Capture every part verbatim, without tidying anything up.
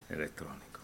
elettronico.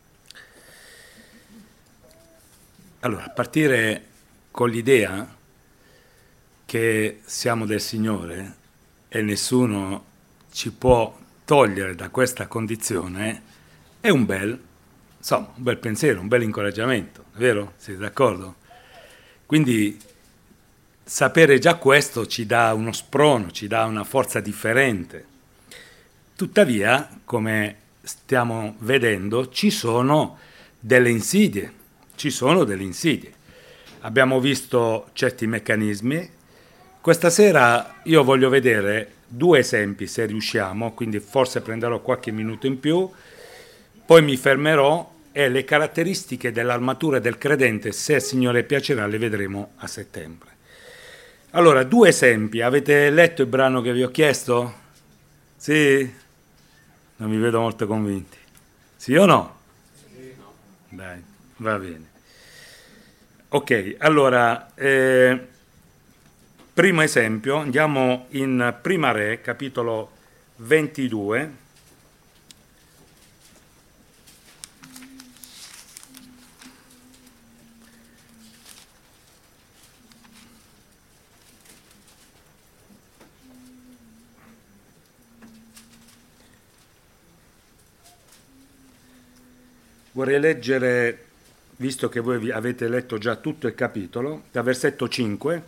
Allora, a partire con l'idea che siamo del Signore e nessuno ci può togliere da questa condizione è un bel, insomma, un bel pensiero, un bel incoraggiamento, è vero? Siete d'accordo? Quindi sapere già questo ci dà uno sprono, ci dà una forza differente. Tuttavia, come stiamo vedendo, ci sono delle insidie, ci sono delle insidie. Abbiamo visto certi meccanismi. Questa sera io voglio vedere due esempi, se riusciamo, quindi forse prenderò qualche minuto in più, poi mi fermerò e le caratteristiche dell'armatura del credente, se il Signore piacerà, le vedremo a settembre. Allora, due esempi. Avete letto il brano che vi ho chiesto? Sì? Non mi vedo molto convinti. Sì o no? Sì. Dai, va bene. Ok, allora, eh, primo esempio, andiamo in Prima Re, capitolo ventidue. Vorrei leggere, visto che voi avete letto già tutto il capitolo, da versetto cinque,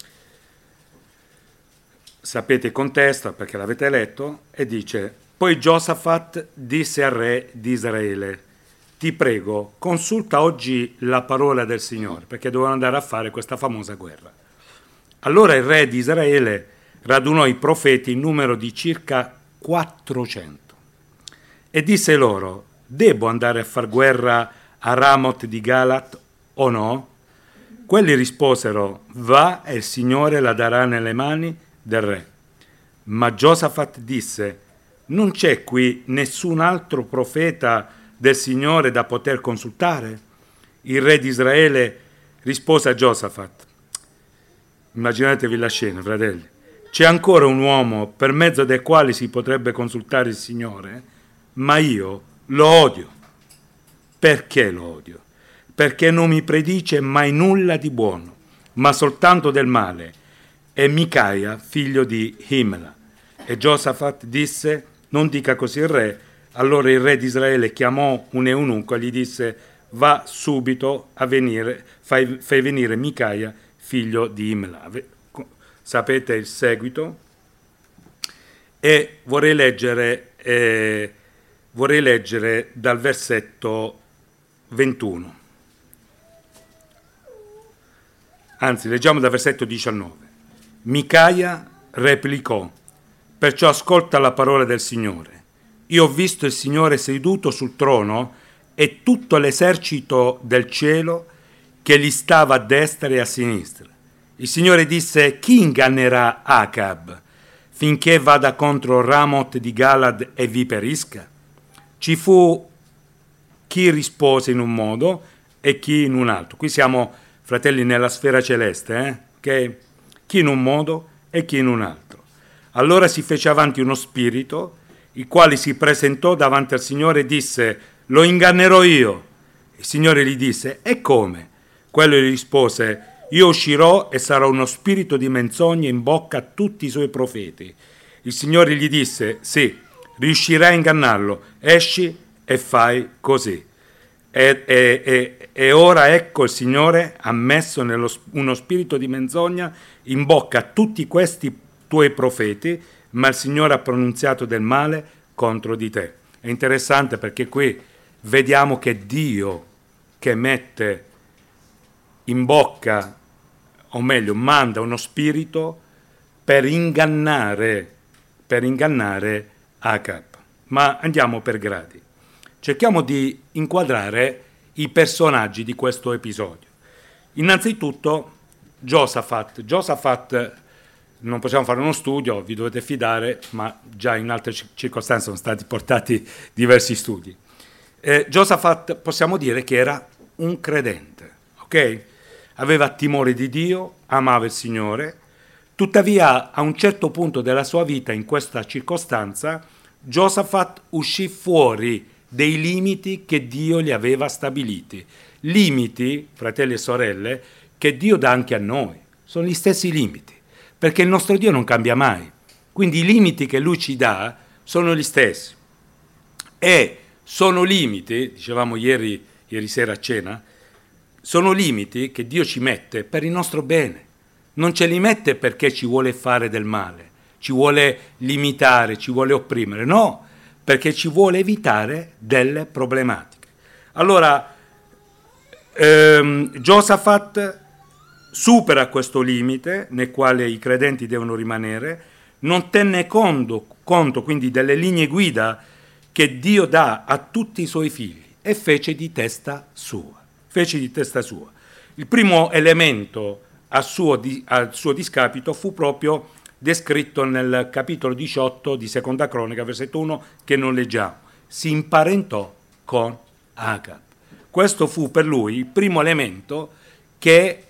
sapete il contesto perché l'avete letto, e dice: poi Giosafat disse al re di Israele: ti prego, consulta oggi la parola del Signore, perché dovevano andare a fare questa famosa guerra. Allora il re di Israele radunò i profeti in numero di circa quattrocento e disse loro: devo andare a far guerra a Ramoth di Galat o no? Quelli risposero: va e il Signore la darà nelle mani del re. Ma Giosafat disse: non c'è qui nessun altro profeta del Signore da poter consultare? Il re di Israele rispose a Giosafat: immaginatevi la scena, fratelli, c'è ancora un uomo per mezzo del quale si potrebbe consultare il Signore, ma io lo odio. Perché lo odio? Perché non mi predice mai nulla di buono, ma soltanto del male. È Micaia, figlio di Imla. E Giosafat disse: non dica così il re. Allora il re di Israele chiamò un eunuco e gli disse: va subito a venire, fai, fai venire Micaia, figlio di Imla. Sapete il seguito? E vorrei leggere, eh, vorrei leggere dal versetto ventuno. Anzi, leggiamo dal versetto diciannove. Micaia replicò: perciò ascolta la parola del Signore. Io ho visto il Signore seduto sul trono e tutto l'esercito del cielo che gli stava a destra e a sinistra. Il Signore disse: chi ingannerà Acab finché vada contro Ramoth di Galad e vi perisca? Ci fu chi rispose in un modo e chi in un altro. Qui siamo, fratelli, nella sfera celeste, eh? Okay? Chi in un modo e chi in un altro. Allora si fece avanti uno spirito, il quale si presentò davanti al Signore e disse: lo ingannerò io. Il Signore gli disse: e come? Quello gli rispose: io uscirò e sarò uno spirito di menzogna in bocca a tutti i suoi profeti. Il Signore gli disse: sì, riuscirai a ingannarlo, esci e fai così. E, e, e, e ora ecco il Signore ha messo nello, uno spirito di menzogna in bocca a tutti questi tuoi profeti, ma il Signore ha pronunziato del male contro di te. È interessante perché qui vediamo che Dio che mette in bocca, o meglio, manda uno spirito per ingannare, per ingannare Acab. Ma andiamo per gradi. Cerchiamo di inquadrare i personaggi di questo episodio. Innanzitutto Giosafat. Giosafat, non possiamo fare uno studio, vi dovete fidare, ma già in altre circostanze sono stati portati diversi studi. Eh, Giosafat possiamo dire che era un credente, ok? Aveva timore di Dio, amava il Signore, tuttavia a un certo punto della sua vita, in questa circostanza, Giosafat uscì fuori dei limiti che Dio gli aveva stabiliti. Limiti, fratelli e sorelle, che Dio dà anche a noi. Sono gli stessi limiti, perché il nostro Dio non cambia mai. Quindi i limiti che Lui ci dà sono gli stessi. E sono limiti, dicevamo ieri, ieri sera a cena, sono limiti che Dio ci mette per il nostro bene. Non ce li mette perché ci vuole fare del male, ci vuole limitare, ci vuole opprimere. No, perché ci vuole evitare delle problematiche. Allora, ehm, Giosafat supera questo limite nel quale i credenti devono rimanere, non tenne conto, conto quindi delle linee guida che Dio dà a tutti i suoi figli e fece di testa sua. Fece di testa sua. Il primo elemento a suo, di, al suo discapito fu proprio descritto nel capitolo diciotto di Seconda Cronica, versetto uno, che non leggiamo. Si imparentò con Acab. Questo fu per lui il primo elemento che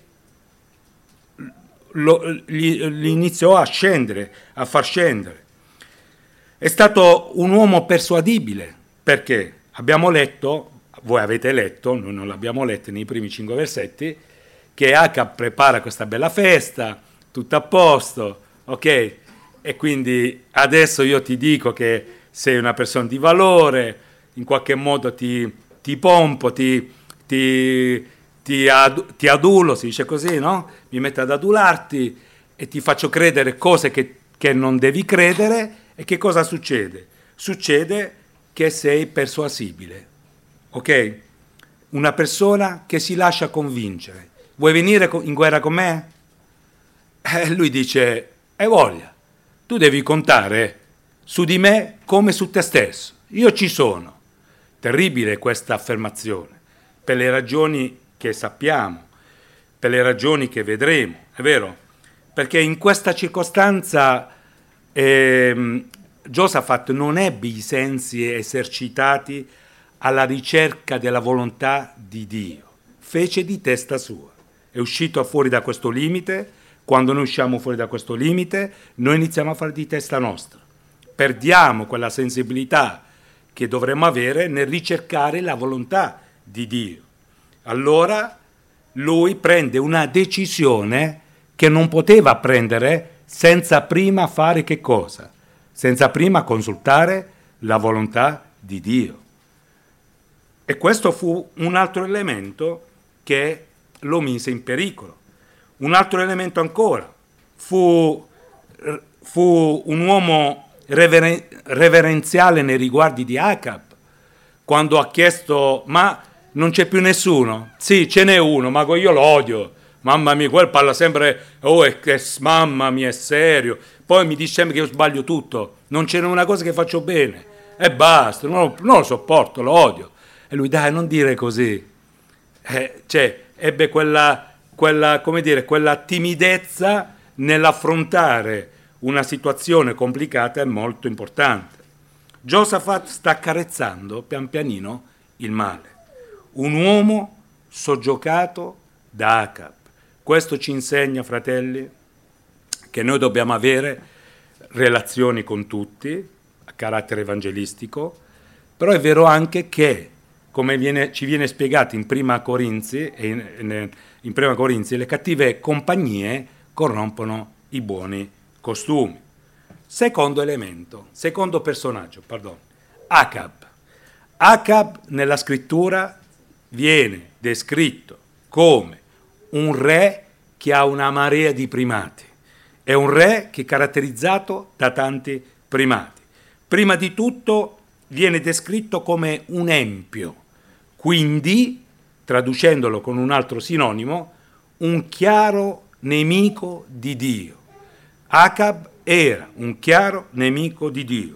lo, gli, gli iniziò a scendere, a far scendere. È stato un uomo persuadibile, perché abbiamo letto, voi avete letto, noi non l'abbiamo letto nei primi cinque versetti, che Acab prepara questa bella festa, tutto a posto, ok? E quindi adesso io ti dico che sei una persona di valore, in qualche modo ti, ti pompo, ti, ti, ti, ad, ti adulo, si dice così, no? Mi metto ad adularti e ti faccio credere cose che, che non devi credere. E che cosa succede? Succede che sei persuasibile, ok? Una persona che si lascia convincere. Vuoi venire in guerra con me? Eh, lui dice, e voglia, tu devi contare su di me come su te stesso. Io ci sono. Terribile questa affermazione, per le ragioni che sappiamo, per le ragioni che vedremo, è vero? Perché in questa circostanza eh, Giosafat non ebbe i sensi esercitati alla ricerca della volontà di Dio, fece di testa sua. È uscito fuori da questo limite. Quando noi usciamo fuori da questo limite, noi iniziamo a fare di testa nostra. Perdiamo quella sensibilità che dovremmo avere nel ricercare la volontà di Dio. Allora lui prende una decisione che non poteva prendere senza prima fare che cosa? Senza prima consultare la volontà di Dio. E questo fu un altro elemento che lo mise in pericolo. Un altro elemento ancora, fu, fu un uomo reveren- reverenziale nei riguardi di Acab, quando ha chiesto, ma non c'è più nessuno? Sì, ce n'è uno, ma io lo odio. Mamma mia, quel parla sempre, oh, è che mamma mia, è serio. Poi mi dice sempre che io sbaglio tutto, non c'è una cosa che faccio bene. E basta, non, non lo sopporto, lo odio. E lui, dai, non dire così. Eh, cioè, ebbe quella, quella, come dire, quella timidezza nell'affrontare una situazione complicata e molto importante. Giosafat sta accarezzando pian pianino il male. Un uomo soggiogato da Acab. Questo ci insegna, fratelli, che noi dobbiamo avere relazioni con tutti, a carattere evangelistico, però è vero anche che, come viene, ci viene spiegato in Prima Corinzi, in, in Prima Corinzi, le cattive compagnie corrompono i buoni costumi. Secondo elemento, secondo personaggio, pardon, Acab. Acab nella scrittura viene descritto come un re che ha una marea di primati. È un re che è caratterizzato da tanti primati. Prima di tutto viene descritto come un empio, quindi, traducendolo con un altro sinonimo, un chiaro nemico di Dio. Acab era un chiaro nemico di Dio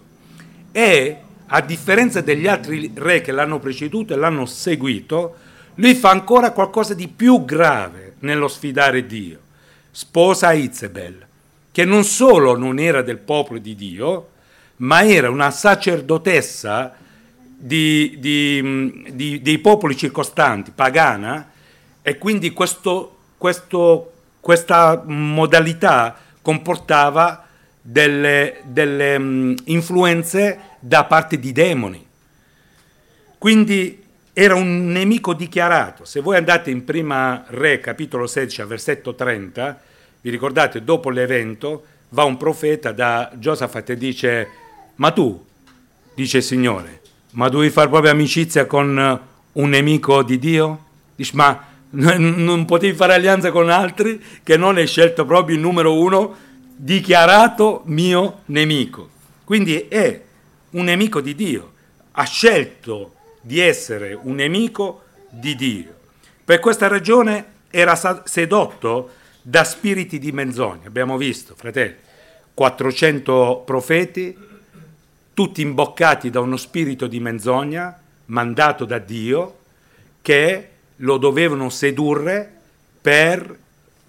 e, a differenza degli altri re che l'hanno preceduto e l'hanno seguito, lui fa ancora qualcosa di più grave nello sfidare Dio. Sposa Izebel, che non solo non era del popolo di Dio, ma era una sacerdotessa di, di, di, dei popoli circostanti, pagana, e quindi questo, questo, questa modalità comportava delle, delle um, influenze da parte di demoni. Quindi era un nemico dichiarato. Se voi andate in Prima Re, capitolo sedici, versetto trenta, vi ricordate, dopo l'evento, va un profeta da Giosafat e dice: ma tu, dice il Signore, ma devi fare proprio amicizia con un nemico di Dio? Dice: ma non potevi fare alleanza con altri che non hai scelto proprio il numero uno, dichiarato mio nemico. Quindi è un nemico di Dio, ha scelto di essere un nemico di Dio. Per questa ragione era sedotto da spiriti di menzogna. Abbiamo visto, fratelli, quattrocento profeti, tutti imboccati da uno spirito di menzogna, mandato da Dio, che lo dovevano sedurre per,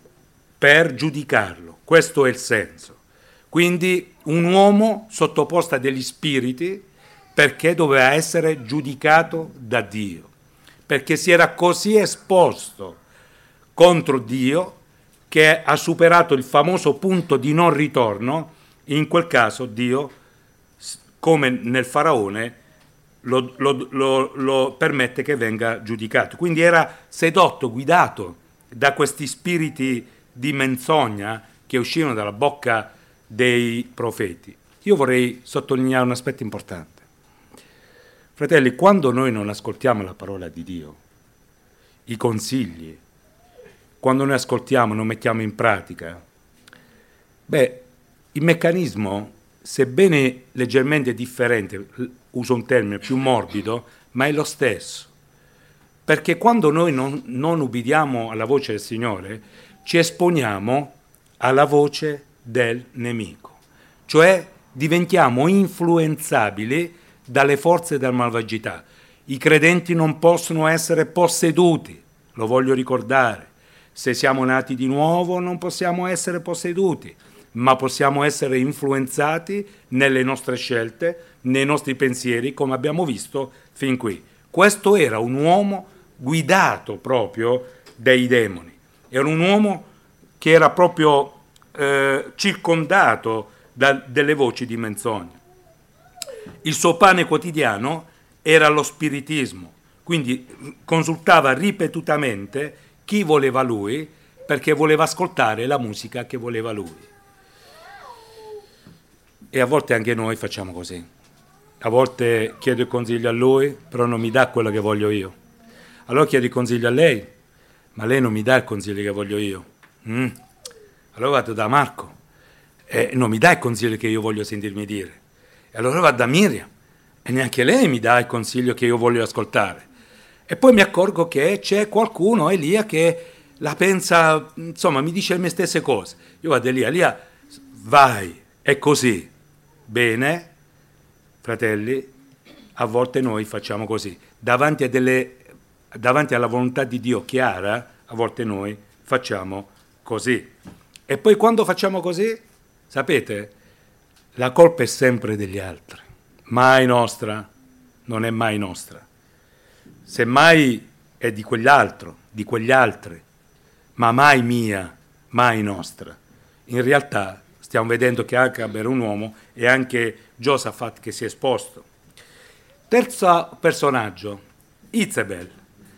per giudicarlo. Questo è il senso. Quindi un uomo sottoposto a degli spiriti perché doveva essere giudicato da Dio, perché si era così esposto contro Dio che ha superato il famoso punto di non ritorno. In quel caso Dio, come nel faraone, lo, lo, lo, lo permette che venga giudicato. Quindi era sedotto, guidato da questi spiriti di menzogna che uscivano dalla bocca dei profeti. Io vorrei sottolineare un aspetto importante. Fratelli, quando noi non ascoltiamo la parola di Dio, i consigli, quando noi ascoltiamo, non mettiamo in pratica, beh, il meccanismo, sebbene leggermente differente, uso un termine più morbido, ma è lo stesso. Perché quando noi non, non ubbidiamo alla voce del Signore, ci esponiamo alla voce del nemico, cioè diventiamo influenzabili dalle forze della malvagità. I credenti non possono essere posseduti, lo voglio ricordare. Se siamo nati di nuovo non possiamo essere posseduti, ma possiamo essere influenzati nelle nostre scelte, nei nostri pensieri, come abbiamo visto fin qui. Questo era un uomo guidato proprio dai demoni. Era un uomo che era proprio eh, circondato da delle voci di menzogna. Il suo pane quotidiano era lo spiritismo, quindi consultava ripetutamente chi voleva lui, perché voleva ascoltare la musica che voleva lui. E a volte anche noi facciamo così. A volte chiedo il consiglio a lui, però non mi dà quello che voglio io. Allora chiedo il consiglio a lei, ma lei non mi dà il consiglio che voglio io. Mm. Allora vado da Marco, e non mi dà il consiglio che io voglio sentirmi dire. E allora vado da Miriam, e neanche lei mi dà il consiglio che io voglio ascoltare. E poi mi accorgo che c'è qualcuno, Elia, che la pensa, insomma, mi dice le mie stesse cose. Io vado a Elia, Elia, vai, è così. Bene, fratelli, a volte noi facciamo così. Davanti, a delle, davanti alla volontà di Dio chiara, a volte noi facciamo così. E poi quando facciamo così, sapete, la colpa è sempre degli altri, mai nostra, non è mai nostra. Semmai è di quell'altro, di quegli altri, ma mai mia, mai nostra. In realtà stiamo vedendo che Acab era un uomo e anche Giosafat che si è esposto. Terzo personaggio, Izebel.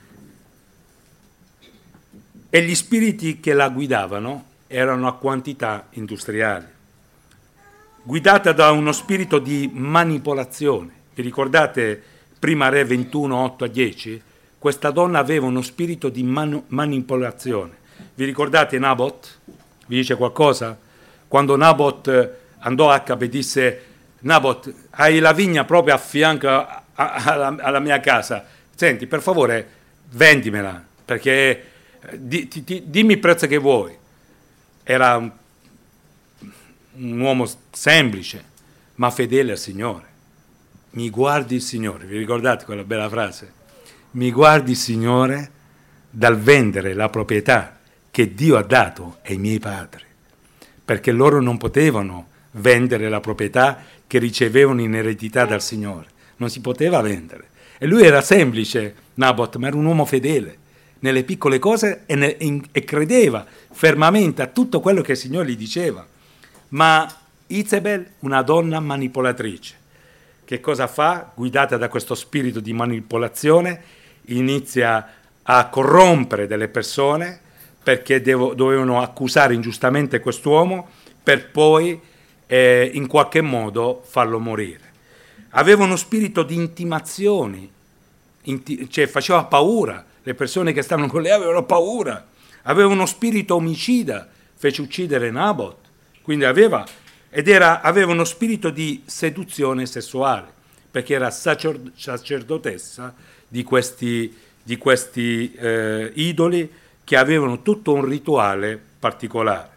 E gli spiriti che la guidavano erano a quantità industriali, guidata da uno spirito di manipolazione. Vi ricordate Prima Re ventuno, otto a dieci? Questa donna aveva uno spirito di man- manipolazione. Vi ricordate Nabot? Vi dice qualcosa? Quando Nabot andò a Acab e disse: Nabot, hai la vigna proprio a fianco a- a- alla, alla mia casa, senti, per favore vendimela, perché di, ti, ti, dimmi il prezzo che vuoi. Era un, un uomo semplice, ma fedele al Signore. Mi guardi il Signore, vi ricordate quella bella frase? Mi guardi il Signore dal vendere la proprietà che Dio ha dato ai miei padri, perché loro non potevano vendere la proprietà che ricevevano in eredità dal Signore, non si poteva vendere. E lui era semplice, Nabot, ma era un uomo fedele nelle piccole cose e, ne, in, e credeva fermamente a tutto quello che il Signore gli diceva. Ma Izebel, una donna manipolatrice, che cosa fa? Guidata da questo spirito di manipolazione, inizia a corrompere delle persone perché devo, dovevano accusare ingiustamente quest'uomo per poi eh, in qualche modo farlo morire. Aveva uno spirito di intimazioni, inti- cioè faceva paura, le persone che stavano con lei avevano paura, aveva uno spirito omicida, fece uccidere Nabot, quindi aveva, ed era, aveva uno spirito di seduzione sessuale, perché era sacer- sacerdotessa di questi, di questi eh, idoli che avevano tutto un rituale particolare.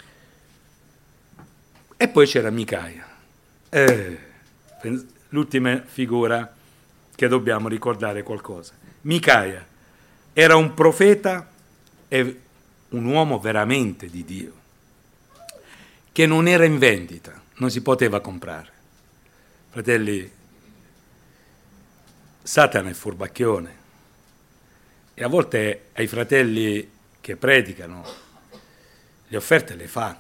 E poi c'era Micaia, eh, l'ultima figura che dobbiamo ricordare qualcosa. Micaia era un profeta e un uomo veramente di Dio, che non era in vendita, non si poteva comprare. Fratelli, Satana è furbacchione e a volte ai fratelli che predicano le offerte le fa,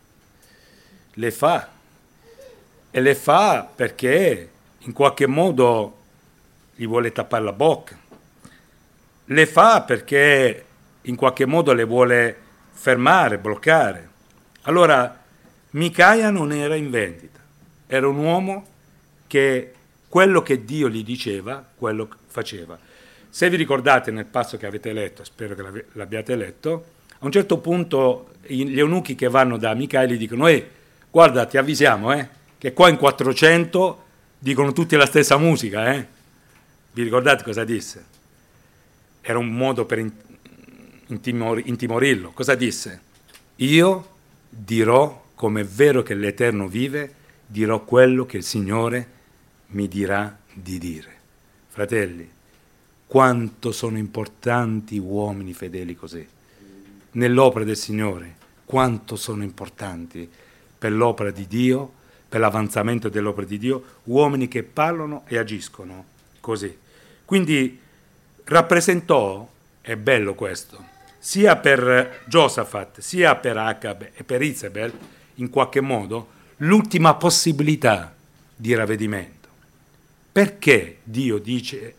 le fa e le fa perché in qualche modo gli vuole tappare la bocca, le fa perché in qualche modo le vuole fermare, bloccare. Allora Micaia non era in vendita, era un uomo che quello che Dio gli diceva, quello faceva. Se vi ricordate nel passo che avete letto, spero che l'abbiate letto, a un certo punto gli eunuchi che vanno da Micaia gli dicono: ehi, guarda, ti avvisiamo, eh, che qua in quattrocento dicono tutti la stessa musica, eh. Vi ricordate cosa disse? Era un modo per intimor- intimorirlo. Cosa disse? Io dirò, come è vero che l'Eterno vive, dirò quello che il Signore mi dirà di dire. Fratelli, quanto sono importanti uomini fedeli così. Nell'opera del Signore, quanto sono importanti per l'opera di Dio, per l'avanzamento dell'opera di Dio, uomini che parlano e agiscono così. Quindi rappresentò, è bello questo, sia per Giosafat, sia per Acab e per Izebel, in qualche modo, l'ultima possibilità di ravvedimento. Perché Dio dice,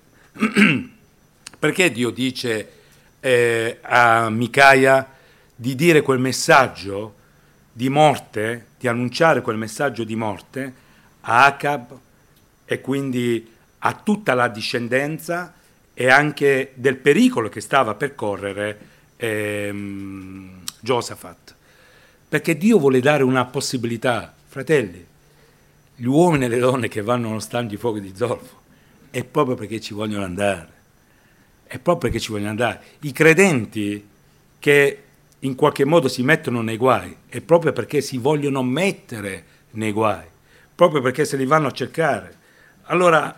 perché Dio dice eh, a Micaia di dire quel messaggio di morte, di annunciare quel messaggio di morte a Acab e quindi a tutta la discendenza e anche del pericolo che stava per correre ehm, Giosafat? Perché Dio vuole dare una possibilità, fratelli. Gli uomini e le donne che vanno allo stagno di fuoco di zolfo è proprio perché ci vogliono andare, è proprio perché ci vogliono andare. I credenti che in qualche modo si mettono nei guai è proprio perché si vogliono mettere nei guai, proprio perché se li vanno a cercare. Allora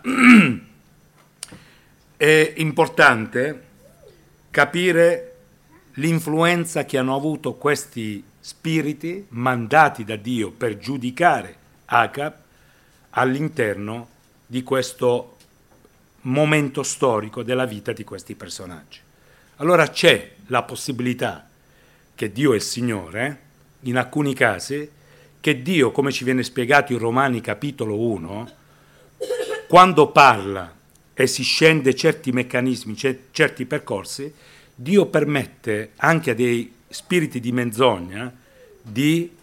è importante capire l'influenza che hanno avuto questi spiriti mandati da Dio per giudicare Acab all'interno di questo momento storico della vita di questi personaggi. Allora c'è la possibilità che Dio è il Signore, in alcuni casi, che Dio, come ci viene spiegato in Romani capitolo uno, quando parla e si scende certi meccanismi, certi percorsi, Dio permette anche a dei spiriti di menzogna di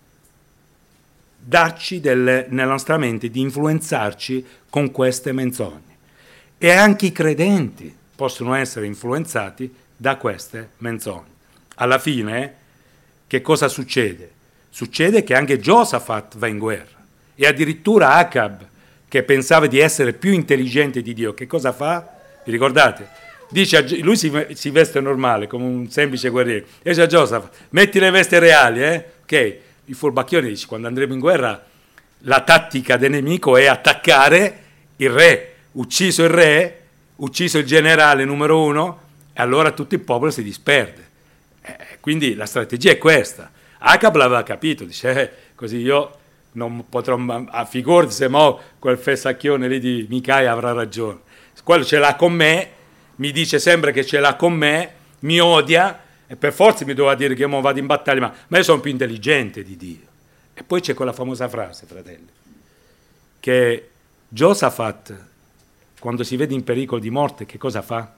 darci delle, nella nostra mente, di influenzarci con queste menzogne. E anche i credenti possono essere influenzati da queste menzogne. Alla fine, che cosa succede? Succede che anche Giosafat va in guerra e addirittura Acab, che pensava di essere più intelligente di Dio, che cosa fa? Vi ricordate? Dice, lui si, si veste normale, come un semplice guerriero, e dice a Giosafat: metti le vesti reali, eh? Ok. Il furbacchione dice: quando andremo in guerra la tattica del nemico è attaccare il re. Ucciso il re, ucciso il generale numero uno, e allora tutto il popolo si disperde. Eh, quindi la strategia è questa. Acab l'aveva capito, dice eh, così io non potrò, a figurati se mo quel fessacchione lì di Micaia avrà ragione. Quello ce l'ha con me, mi dice sempre che ce l'ha con me, mi odia, e per forza mi doveva dire che io mo vado in battaglia, ma, ma io sono più intelligente di Dio. E poi c'è quella famosa frase, fratelli, che Giosafat, quando si vede in pericolo di morte, che cosa fa?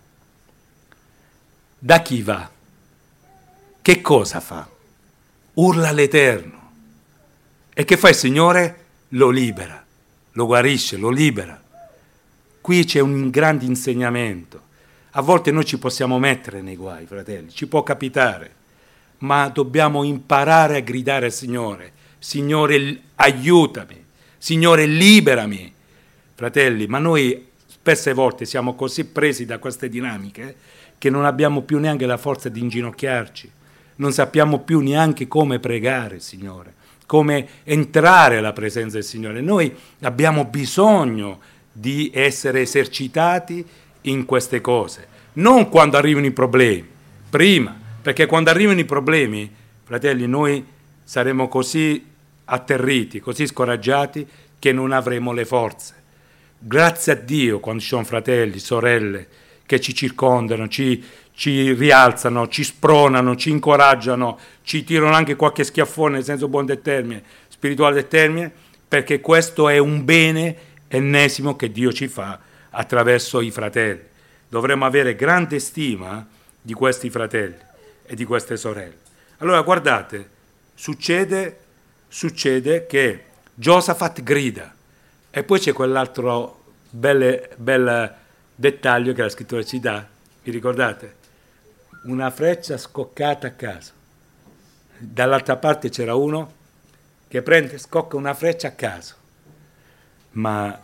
Da chi va? Che cosa fa? Urla all'Eterno. E che fa il Signore? Lo libera, lo guarisce, lo libera. Qui c'è un grande insegnamento. A volte noi ci possiamo mettere nei guai, fratelli, ci può capitare, ma dobbiamo imparare a gridare al Signore: Signore, aiutami, Signore, liberami. Fratelli, ma noi spesse volte siamo così presi da queste dinamiche che non abbiamo più neanche la forza di inginocchiarci, non sappiamo più neanche come pregare il Signore, come entrare alla presenza del Signore. Noi abbiamo bisogno di essere esercitati in queste cose, non quando arrivano i problemi, prima, perché quando arrivano i problemi, fratelli, noi saremo così atterriti, così scoraggiati che non avremo le forze. Grazie a Dio quando ci sono fratelli, sorelle che ci circondano, ci, ci rialzano, ci spronano, ci incoraggiano, ci tirano anche qualche schiaffone nel senso buono del termine, spirituale del termine, perché questo è un bene ennesimo che Dio ci fa attraverso i fratelli. Dovremmo avere grande stima di questi fratelli e di queste sorelle. Allora guardate, succede, succede che Giosafat grida, e poi c'è quell'altro bel, bel dettaglio che la scrittura ci dà, vi ricordate? Una freccia scoccata a caso. Dall'altra parte c'era uno che prende, scocca una freccia a caso. Ma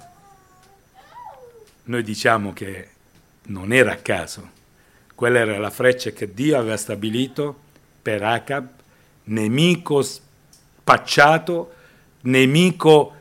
noi diciamo che non era a caso, quella era la freccia che Dio aveva stabilito per Acab, nemico spacciato, nemico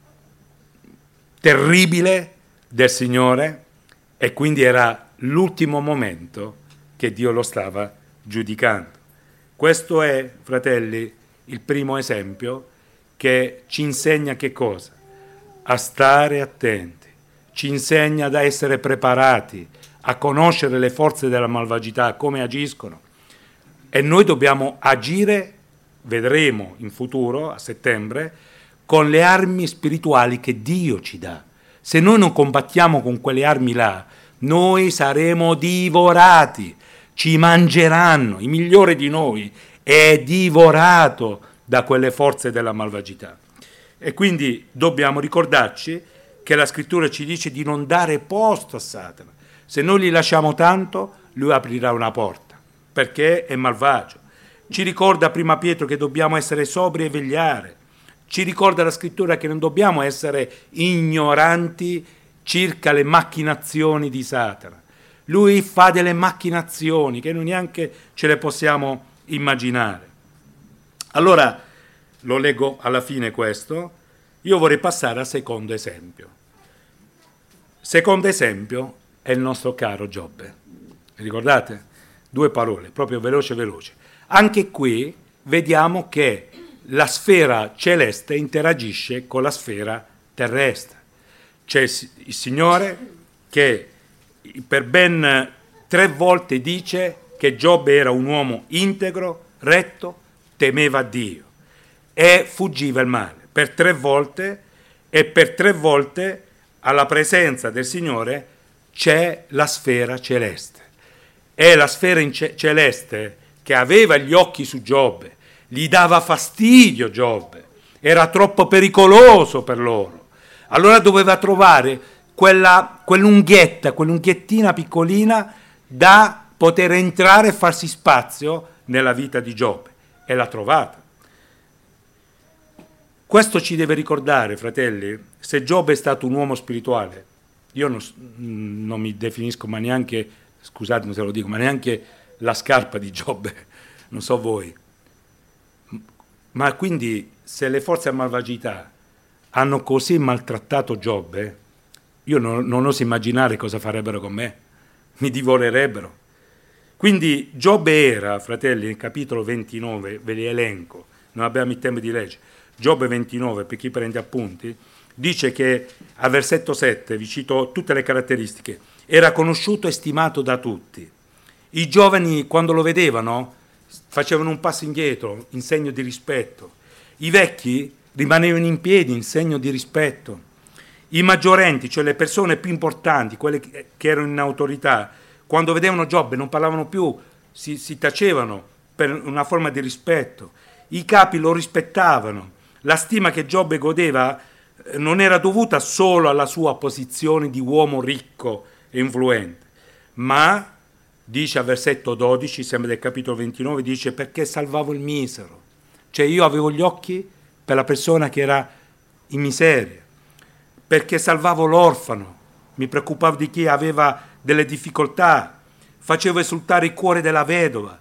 terribile del Signore, e quindi era l'ultimo momento che Dio lo stava giudicando. Questo è, fratelli, il primo esempio che ci insegna che cosa? A stare attenti, ci insegna ad essere preparati, a conoscere le forze della malvagità, come agiscono. E noi dobbiamo agire, vedremo in futuro, a settembre, con le armi spirituali che Dio ci dà. Se noi non combattiamo con quelle armi là, noi saremo divorati, ci mangeranno, il migliore di noi è divorato da quelle forze della malvagità. E quindi dobbiamo ricordarci che la scrittura ci dice di non dare posto a Satana. Se noi gli lasciamo tanto, lui aprirà una porta, perché è malvagio. Ci ricorda prima Pietro che dobbiamo essere sobri e vegliare. Ci ricorda la scrittura che non dobbiamo essere ignoranti circa le macchinazioni di Satana. Lui fa delle macchinazioni che noi neanche ce le possiamo immaginare. Allora, lo leggo alla fine questo, io vorrei passare al secondo esempio. Secondo esempio è il nostro caro Giobbe. Ricordate? Due parole, proprio veloce veloce. Anche qui vediamo che la sfera celeste interagisce con la sfera terrestre. C'è il Signore che per ben tre volte dice che Giobbe era un uomo integro, retto, temeva Dio e fuggiva il male. Per tre volte, e per tre volte alla presenza del Signore c'è la sfera celeste. È la sfera celeste che aveva gli occhi su Giobbe, gli dava fastidio Giobbe, era troppo pericoloso per loro. Allora doveva trovare quella, quell'unghietta, quell'unghiettina piccolina da poter entrare e farsi spazio nella vita di Giobbe, e l'ha trovata. Questo ci deve ricordare, fratelli, se Giobbe è stato un uomo spirituale, io non, non mi definisco, ma neanche, scusatemi se lo dico, ma neanche la scarpa di Giobbe, non so voi. Ma quindi se le forze a malvagità hanno così maltrattato Giobbe, io non, non oso immaginare cosa farebbero con me, mi divorerebbero. Quindi Giobbe era, fratelli, nel capitolo ventinove, ve li elenco, non abbiamo il tempo di leggere, Giobbe ventinove, per chi prende appunti, dice che al versetto sette, vi cito tutte le caratteristiche, era conosciuto e stimato da tutti. I giovani quando lo vedevano facevano un passo indietro in segno di rispetto, i vecchi rimanevano in piedi in segno di rispetto, I maggiorenti, cioè le persone più importanti, quelle che erano in autorità, quando vedevano Giobbe non parlavano più, si, si tacevano per una forma di rispetto. I capi lo rispettavano. La stima che Giobbe godeva eh, non era dovuta solo alla sua posizione di uomo ricco e influente, ma, dice al versetto dodici, sempre del capitolo ventinove, dice perché salvavo il misero. Cioè io avevo gli occhi per la persona che era in miseria, perché salvavo l'orfano, mi preoccupavo di chi aveva delle difficoltà, facevo esultare il cuore della vedova.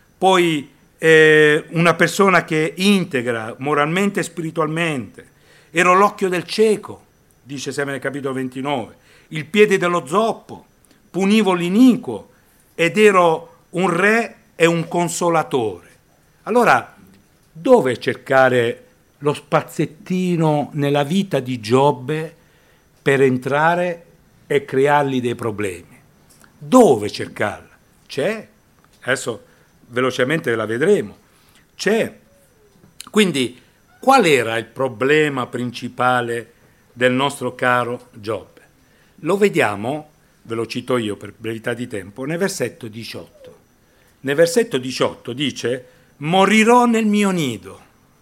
Poi eh, una persona che integra moralmente e spiritualmente. Ero l'occhio del cieco, dice sempre nel capitolo ventinove, il piede dello zoppo, punivo l'iniquo ed ero un re e un consolatore. Allora, dove cercare lo spazzettino nella vita di Giobbe per entrare e creargli dei problemi? Dove cercarla? C'è, adesso velocemente la vedremo, c'è. Quindi qual era il problema principale del nostro caro Giobbe? Lo vediamo, ve lo cito io per brevità di tempo, nel versetto diciotto. Nel versetto diciotto dice: morirò nel mio nido,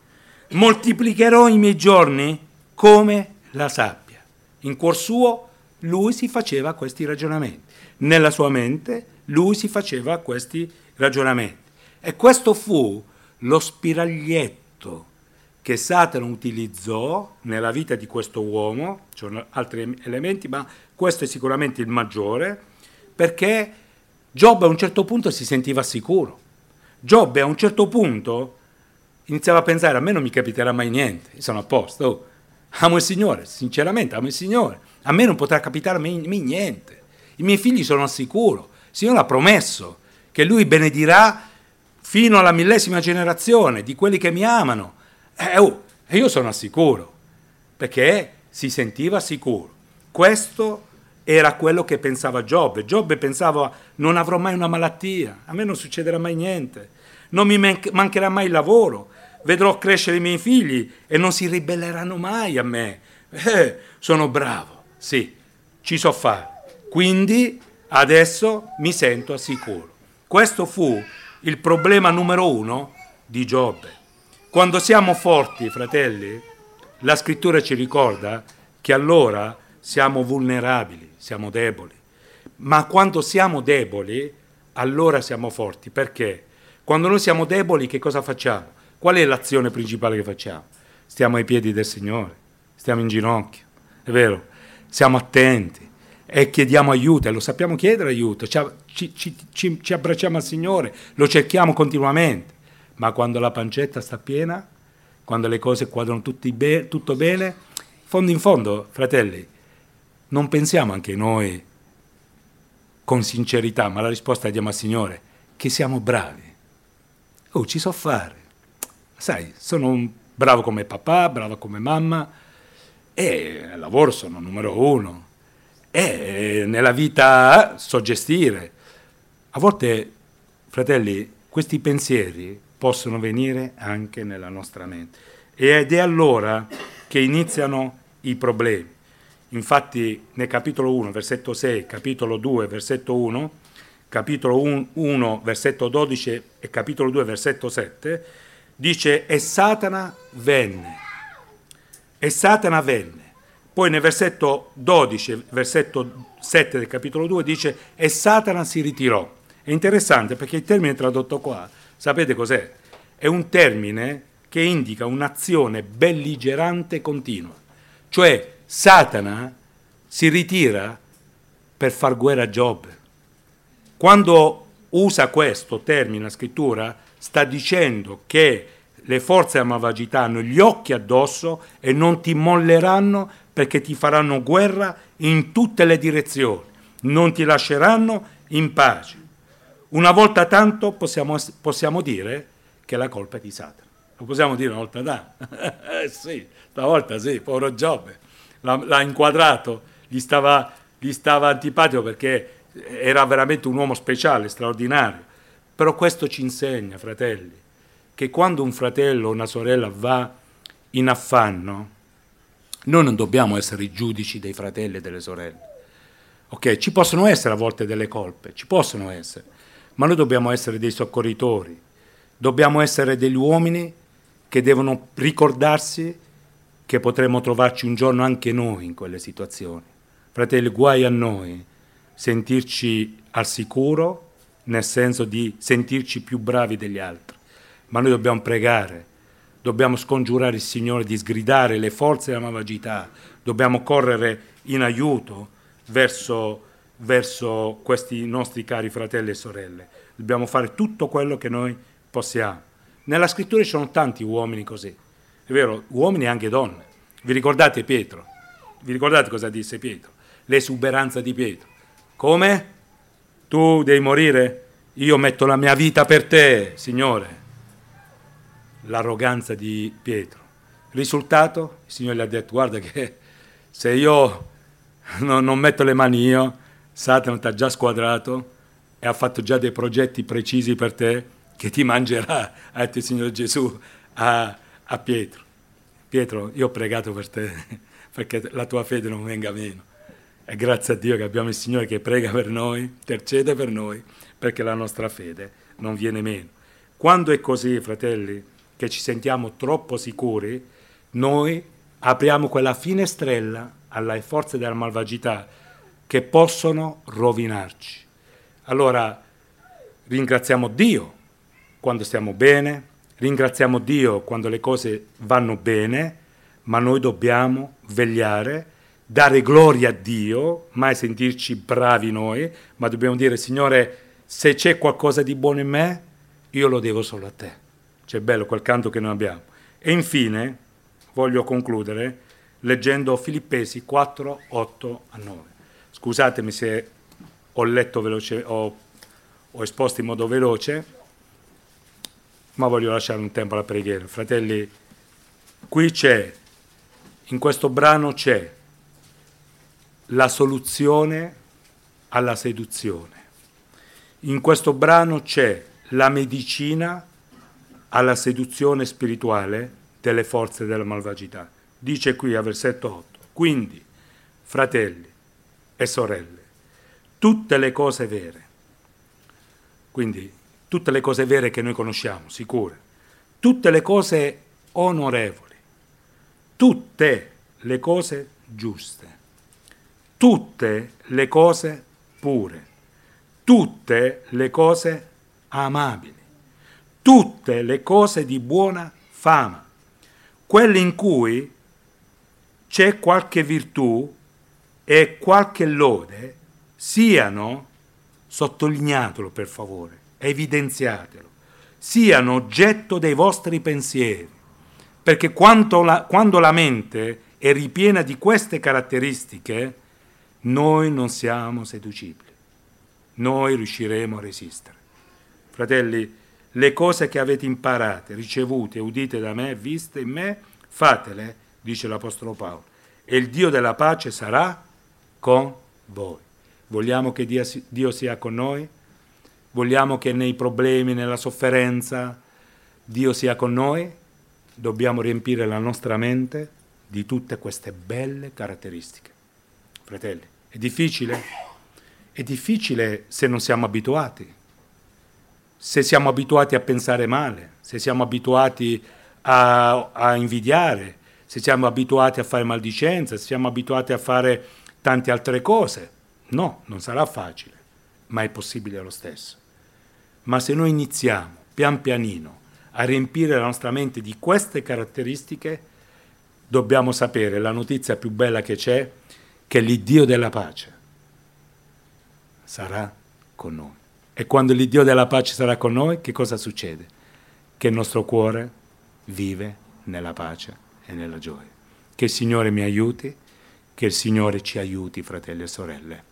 moltiplicherò i miei giorni come la sabbia. In cuor suo lui si faceva questi ragionamenti, nella sua mente lui si faceva questi ragionamenti. E questo fu lo spiraglietto che Satana utilizzò nella vita di questo uomo. Ci sono altri elementi, ma questo è sicuramente il maggiore, perché Giobbe a un certo punto si sentiva sicuro. Giobbe a un certo punto iniziava a pensare: a me non mi capiterà mai niente, io sono a posto, oh, amo il Signore, sinceramente amo il Signore, a me non potrà capitare mai niente, i miei figli sono al sicuro, il Signore ha promesso che Lui benedirà fino alla millesima generazione di quelli che mi amano, e oh, io sono al sicuro, perché si sentiva sicuro. Questo era quello che pensava Giobbe. Giobbe pensava: non avrò mai una malattia, a me non succederà mai niente, non mi mancherà mai il lavoro, vedrò crescere i miei figli e non si ribelleranno mai a me. Eh, sono bravo, sì, ci so fare, quindi adesso mi sento al sicuro. Questo fu il problema numero uno di Giobbe. Quando siamo forti, fratelli, la scrittura ci ricorda che allora siamo vulnerabili, siamo deboli. Ma quando siamo deboli, allora siamo forti. Perché? Quando noi siamo deboli, che cosa facciamo? Qual è l'azione principale che facciamo? Stiamo ai piedi del Signore, stiamo in ginocchio, è vero? Siamo attenti e chiediamo aiuto, e lo sappiamo chiedere aiuto, ci, ci, ci, ci abbracciamo al Signore, lo cerchiamo continuamente. Ma quando la pancetta sta piena, quando le cose quadrano tutti be- tutto bene, fondo in fondo, fratelli, non pensiamo anche noi con sincerità, ma la risposta la diamo al Signore, che siamo bravi. Oh, ci so fare. Sai, sono un bravo come papà, brava come mamma, e al lavoro sono numero uno, e nella vita so gestire. A volte, fratelli, questi pensieri possono venire anche nella nostra mente, ed è allora che iniziano i problemi. Infatti nel capitolo uno, versetto sei, capitolo due, versetto uno, capitolo uno, versetto dodici e capitolo due, versetto sette, dice: e Satana venne, e Satana venne. Poi nel versetto dodici, versetto sette del capitolo due dice: e Satana si ritirò. È interessante perché il termine tradotto qua, sapete cos'è? È un termine che indica un'azione belligerante continua. Cioè Satana si ritira per far guerra a Giobbe. Quando usa questo termine la scrittura, sta dicendo che le forze della malvagità hanno gli occhi addosso e non ti molleranno, perché ti faranno guerra in tutte le direzioni, non ti lasceranno in pace. Una volta tanto possiamo, possiamo dire che la colpa è di Satana. Lo possiamo dire una volta tanto? eh sì, stavolta sì, povero Giobbe. L'ha, l'ha inquadrato, gli stava, gli stava antipatico perché era veramente un uomo speciale, straordinario. Però questo ci insegna, fratelli, che quando un fratello o una sorella va in affanno, Noi non dobbiamo essere i giudici dei fratelli e delle sorelle. Ok, ci possono essere a volte delle colpe, ci possono essere, ma noi dobbiamo essere dei soccorritori, dobbiamo essere degli uomini che devono ricordarsi che potremo trovarci un giorno anche noi in quelle situazioni. Fratelli, guai a noi sentirci al sicuro, nel senso di sentirci più bravi degli altri, ma noi dobbiamo pregare, dobbiamo scongiurare il Signore di sgridare le forze della malvagità, dobbiamo correre in aiuto verso, verso questi nostri cari fratelli e sorelle, dobbiamo fare tutto quello che noi possiamo. Nella scrittura ci sono tanti uomini così, è vero, uomini e anche donne. Vi ricordate Pietro? Vi ricordate cosa disse Pietro? L'esuberanza di Pietro. Come? Tu devi morire? Io metto la mia vita per te, Signore. L'arroganza di Pietro. Risultato? Il Signore gli ha detto, guarda che se io non, non metto le mani io, Satana ti ha già squadrato e ha fatto già dei progetti precisi per te che ti mangerà, ha detto il Signore Gesù a, a Pietro. Pietro, io ho pregato per te perché la tua fede non venga meno. E grazie a Dio che abbiamo il Signore che prega per noi, intercede per noi, perché la nostra fede non viene meno. Quando è così, fratelli, che ci sentiamo troppo sicuri, noi apriamo quella finestrella alle forze della malvagità che possono rovinarci. Allora ringraziamo Dio quando stiamo bene, ringraziamo Dio quando le cose vanno bene, ma noi dobbiamo vegliare, dare gloria a Dio, mai sentirci bravi noi, ma dobbiamo dire, Signore, se c'è qualcosa di buono in me, io lo devo solo a te. C'è bello quel canto che noi abbiamo. E infine voglio concludere leggendo Filippesi quattro, otto a nove. Scusatemi se ho letto veloce, ho, ho esposto in modo veloce, ma voglio lasciare un tempo alla preghiera. Fratelli, qui c'è, in questo brano c'è la soluzione alla seduzione. In questo brano c'è la medicina alla seduzione spirituale delle forze della malvagità. Dice qui a versetto otto, quindi, fratelli e sorelle, tutte le cose vere, quindi tutte le cose vere che noi conosciamo, sicure, tutte le cose onorevoli, tutte le cose giuste, tutte le cose pure, tutte le cose amabili, tutte le cose di buona fama, quelle in cui c'è qualche virtù e qualche lode, siano, sottolineatelo per favore, evidenziatelo, siano oggetto dei vostri pensieri, perché quando la, quando la mente è ripiena di queste caratteristiche, noi non siamo seducibili, noi riusciremo a resistere. Fratelli, le cose che avete imparate, ricevute, udite da me, viste in me, fatele, dice l'Apostolo Paolo, e il Dio della pace sarà con voi. Vogliamo che Dio sia con noi? Vogliamo che nei problemi, nella sofferenza, Dio sia con noi? Dobbiamo riempire la nostra mente di tutte queste belle caratteristiche. Fratelli, è difficile? È difficile se non siamo abituati. Se siamo abituati a pensare male, se siamo abituati a, a invidiare, se siamo abituati a fare maldicenza, se siamo abituati a fare tante altre cose. No, non sarà facile, ma è possibile lo stesso. Ma se noi iniziamo, pian pianino, a riempire la nostra mente di queste caratteristiche, dobbiamo sapere, la notizia più bella che c'è, che l'Iddio della pace sarà con noi. E quando l'Iddio della pace sarà con noi, che cosa succede? Che il nostro cuore vive nella pace e nella gioia. Che il Signore mi aiuti, che il Signore ci aiuti, fratelli e sorelle.